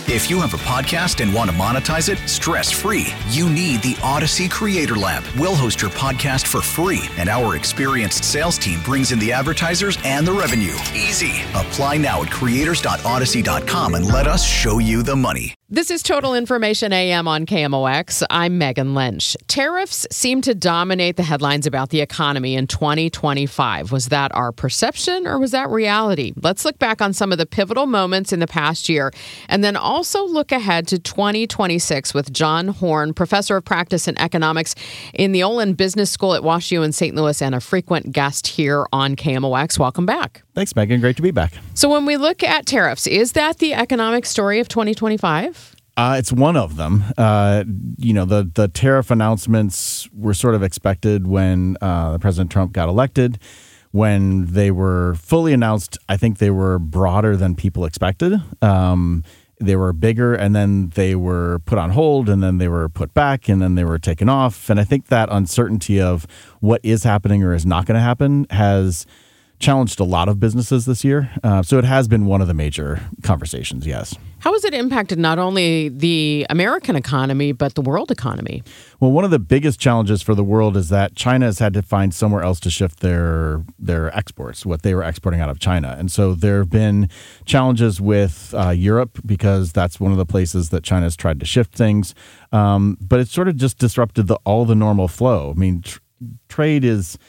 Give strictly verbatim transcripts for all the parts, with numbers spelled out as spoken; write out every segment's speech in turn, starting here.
If you have a podcast and want to monetize it stress-free, you need the Odyssey Creator Lab. We'll host your podcast for free, and our experienced sales team brings in the advertisers and the revenue. Easy. Apply now at creators dot odyssey dot com and let us show you the money. This is Total Information A M on K M O X. I'm Megan Lynch. Tariffs seem to dominate the headlines about the economy in twenty twenty-five. Was that our perception or was that reality? Let's look back on some of the pivotal moments in the past year and then also look ahead to twenty twenty-six with John Horn, professor of practice and economics in the Olin Business School at WashU in Saint Louis and a frequent guest here on K M O X. Welcome back. Thanks, Megan. Great to be back. So when we look at tariffs, is that the economic story of twenty twenty-five? Uh, it's one of them. Uh, you know, the, the tariff announcements were sort of expected when uh, President Trump got elected. When they were fully announced, I think they were broader than people expected. Um, they were bigger, and then they were put on hold, and then they were put back, and then they were taken off. And I think that uncertainty of what is happening or is not going to happen has challenged a lot of businesses this year. Uh, so it has been one of the major conversations, yes. How has it impacted not only the American economy, but the world economy? Well, one of the biggest challenges for the world is that China has had to find somewhere else to shift their their exports, what they were exporting out of China. And so there have been challenges with uh, Europe because that's one of the places that China has tried to shift things. Um, but it's sort of just disrupted the, all the normal flow. I mean, tr- trade is...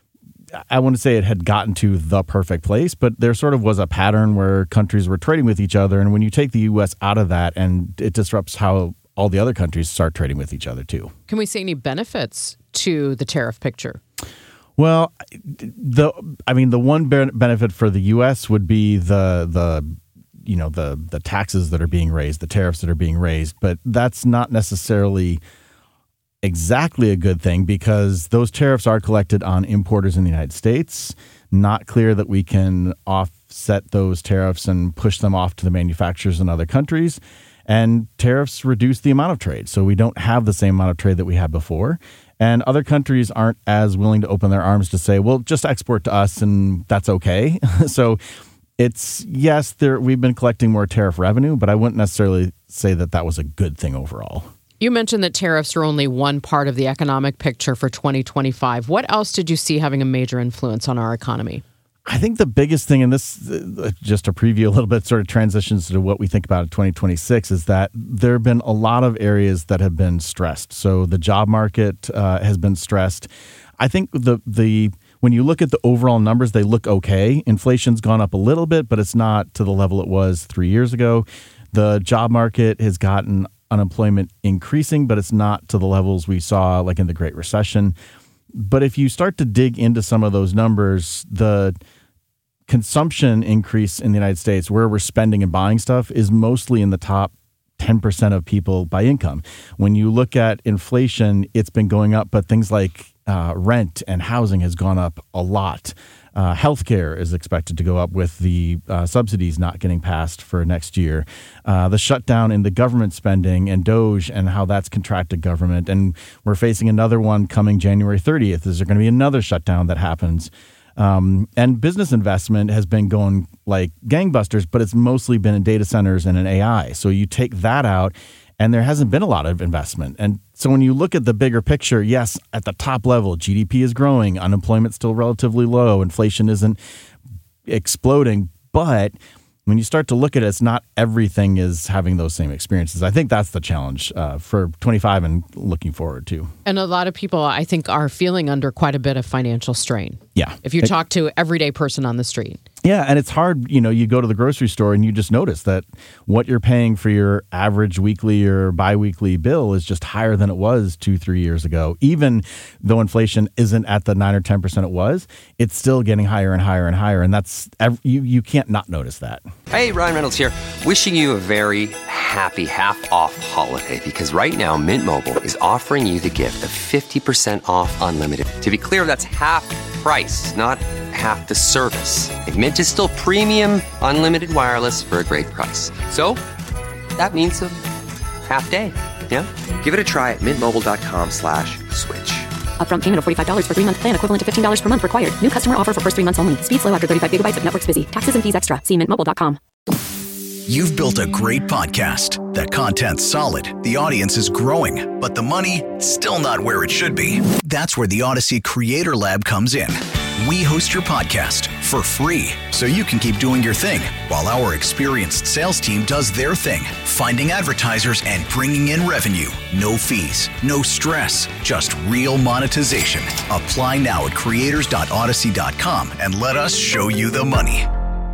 I want to say it had gotten to the perfect place, but there sort of was a pattern where countries were trading with each other. And when you take the U S out of that, and it disrupts how all the other countries start trading with each other too. Can we see any benefits to the tariff picture? Well, the I mean, the one benefit for the U S would be the the you know the the taxes that are being raised, the tariffs that are being raised, but that's not necessarily exactly a good thing because those tariffs are collected on importers in the United States. Not clear that we can offset those tariffs and push them off to the manufacturers in other countries. And tariffs reduce the amount of trade. So we don't have the same amount of trade that we had before. And other countries aren't as willing to open their arms to say, well, just export to us and that's okay. So it's, yes, there we've been collecting more tariff revenue, but I wouldn't necessarily say that that was a good thing overall. You mentioned that tariffs are only one part of the economic picture for twenty twenty-five. What else did you see having a major influence on our economy? I think the biggest thing, and this, uh, just to preview a little bit, sort of transitions to what we think about in twenty twenty-six, is that there have been a lot of areas that have been stressed. So the job market uh, has been stressed. I think the the when you look at the overall numbers, they look okay. Inflation's gone up a little bit, but it's not to the level it was three years ago. The job market has gotten unemployment increasing, but it's not to the levels we saw like in the Great Recession. But if you start to dig into some of those numbers, the consumption increase in the United States, where we're spending and buying stuff, is mostly in the top ten percent of people by income. When you look at inflation, it's been going up, but things like uh, rent and housing has gone up a lot. Uh, healthcare is expected to go up with the uh, subsidies not getting passed for next year. Uh, the shutdown in the government spending and DOGE and how that's contracted government. And we're facing another one coming January thirtieth. Is there going to be another shutdown that happens? Um, and business investment has been going like gangbusters, but it's mostly been in data centers and in A I. So you take that out, and there hasn't been a lot of investment. And so when you look at the bigger picture, yes, at the top level, G D P is growing, unemployment's still relatively low, inflation isn't exploding. But when you start to look at it, it's not everything is having those same experiences. I think that's the challenge uh, for twenty-five and looking forward to. And a lot of people, I think, are feeling under quite a bit of financial strain. Yeah. If you it, talk to everyday person on the street. Yeah, and it's hard, you know, you go to the grocery store and you just notice that what you're paying for your average weekly or biweekly bill is just higher than it was two, three years ago. Even though inflation isn't at the nine or ten percent it was, it's still getting higher and higher and higher. And that's, you, you can't not notice that. Hey, Ryan Reynolds here. Wishing you a very happy half-off holiday because right now Mint Mobile is offering you the gift of fifty percent off unlimited. To be clear, that's half price, not half the service. And Mint is still premium unlimited wireless for a great price. So that means a half day, yeah? Give it a try at mintmobile.com slash switch. Upfront payment of forty-five dollars for three-month plan equivalent to fifteen dollars per month required. New customer offer for first three months only. Speed slow after thirty-five gigabytes if network's busy. Taxes and fees extra. See mint mobile dot com. You've built a great podcast. The content's solid, the audience is growing, but the money still not where it should be. That's where the Odyssey Creator Lab comes in. We host your podcast for free so you can keep doing your thing while our experienced sales team does their thing, finding advertisers and bringing in revenue. No fees, no stress, just real monetization. Apply now at creators dot odyssey dot com and let us show you the money.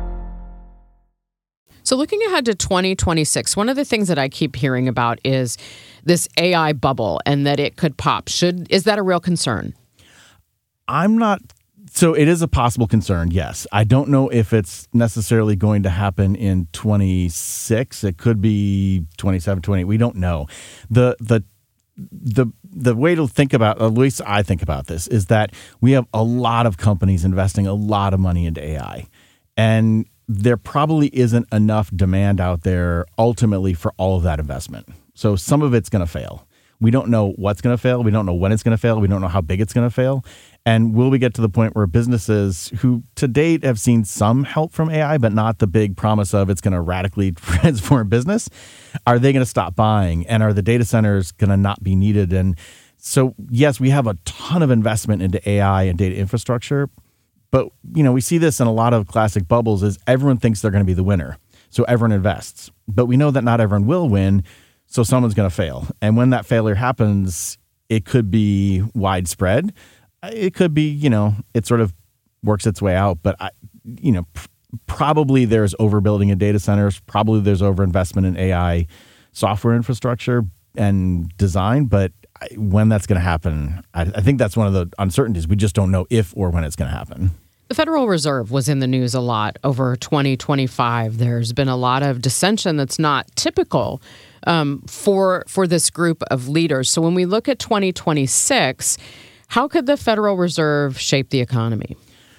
So looking ahead to twenty twenty-six, one of the things that I keep hearing about is this A I bubble and that it could pop. Should is that a real concern? I'm not. So it is a possible concern, yes. I don't know if it's necessarily going to happen in twenty-six. It could be twenty-seven, twenty-eight. We don't know. The the the the way to think about, at least I think about this, is that we have a lot of companies investing a lot of money into A I. And there probably isn't enough demand out there ultimately for all of that investment. So some of it's going to fail. We don't know what's going to fail. We don't know when it's going to fail. We don't know how big it's going to fail. And will we get to the point where businesses who to date have seen some help from A I, but not the big promise of it's going to radically transform business, are they going to stop buying? And are the data centers going to not be needed? And so, yes, we have a ton of investment into A I and data infrastructure. But, you know, we see this in a lot of classic bubbles is everyone thinks they're going to be the winner. So everyone invests. But we know that not everyone will win. So someone's going to fail. And when that failure happens, it could be widespread. It could be, you know, it sort of works its way out. But, I, you know, pr- probably there's overbuilding in data centers. Probably there's overinvestment in A I software infrastructure and design. But when that's going to happen, I, I think that's one of the uncertainties. We just don't know if or when it's going to happen. The Federal Reserve was in the news a lot over twenty twenty-five. There's been a lot of dissension that's not typical um, for for this group of leaders. So when we look at twenty twenty-six, how could the Federal Reserve shape the economy?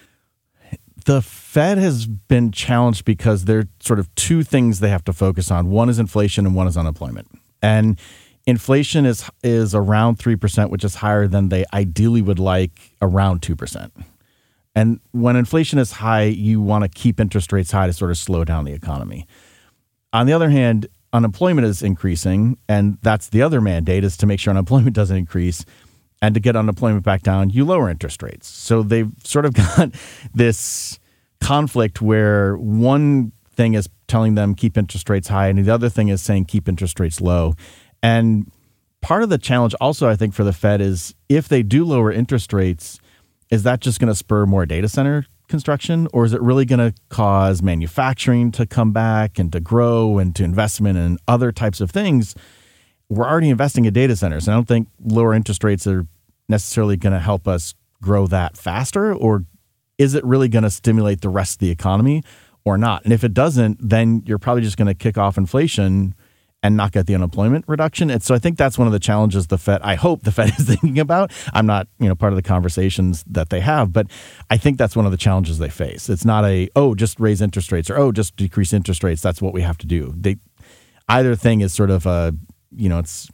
The Fed has been challenged because there are sort of two things they have to focus on. One is inflation and one is unemployment. And inflation is is around three percent, which is higher than they ideally would like, around two percent. And when inflation is high, you want to keep interest rates high to sort of slow down the economy. On the other hand, unemployment is increasing, and that's the other mandate, is to make sure unemployment doesn't increase. And to get unemployment back down, you lower interest rates. So they've sort of got this conflict where one thing is telling them keep interest rates high, and the other thing is saying keep interest rates low. And part of the challenge also, I think, for the Fed is if they do lower interest rates, is that just going to spur more data center construction, or is it really going to cause manufacturing to come back and to grow and to investment in other types of things? We're already investing in data centers. And I don't think lower interest rates are necessarily going to help us grow that faster, or is it really going to stimulate the rest of the economy or not? And if it doesn't, then you're probably just going to kick off inflation and not get the unemployment reduction. And so I think that's one of the challenges the Fed, I hope the Fed is thinking about. I'm not, you know, part of the conversations that they have, but I think that's one of the challenges they face. It's not a, oh, just raise interest rates, or, oh, just decrease interest rates. That's what we have to do. They, either thing is sort of a, you know, it's,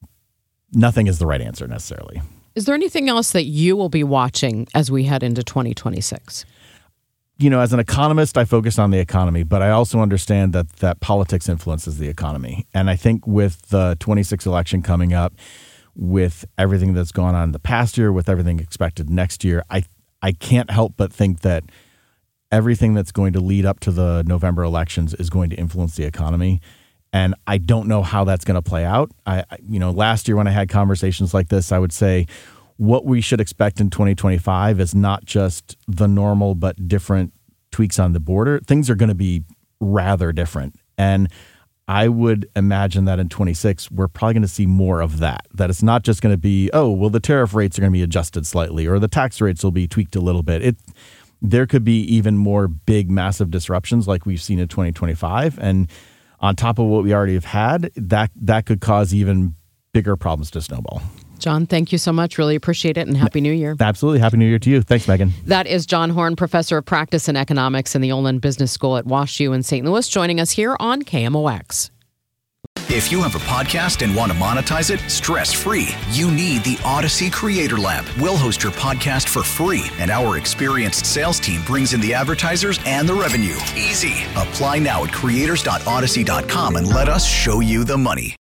nothing is the right answer necessarily. Is there anything else that you will be watching as we head into twenty twenty-six? You know, as an economist, I focus on the economy, but I also understand that that politics influences the economy. And I think with the twenty-six election coming up, with everything that's gone on in the past year, with everything expected next year, I I can't help but think that everything that's going to lead up to the November elections is going to influence the economy. And I don't know how that's going to play out. I, you know, last year when I had conversations like this, I would say what we should expect in twenty twenty-five is not just the normal, but different tweaks on the border. Things are going to be rather different. And I would imagine that in twenty-six, we're probably going to see more of that, that it's not just going to be, oh, well, the tariff rates are going to be adjusted slightly, or the tax rates will be tweaked a little bit. It, there could be even more big, massive disruptions like we've seen in twenty twenty-five. And on top of what we already have had, that that could cause even bigger problems to snowball. John, thank you so much. Really appreciate it, and Happy New Year. Absolutely. Happy New Year to you. Thanks, Megan. That is John Horn, Professor of Practice and Economics in the Olin Business School at WashU in Saint Louis, joining us here on K M O X. If you have a podcast and want to monetize it stress-free, you need the Odyssey Creator Lab. We'll host your podcast for free, and our experienced sales team brings in the advertisers and the revenue. Easy. Apply now at creators dot odyssey dot com and let us show you the money.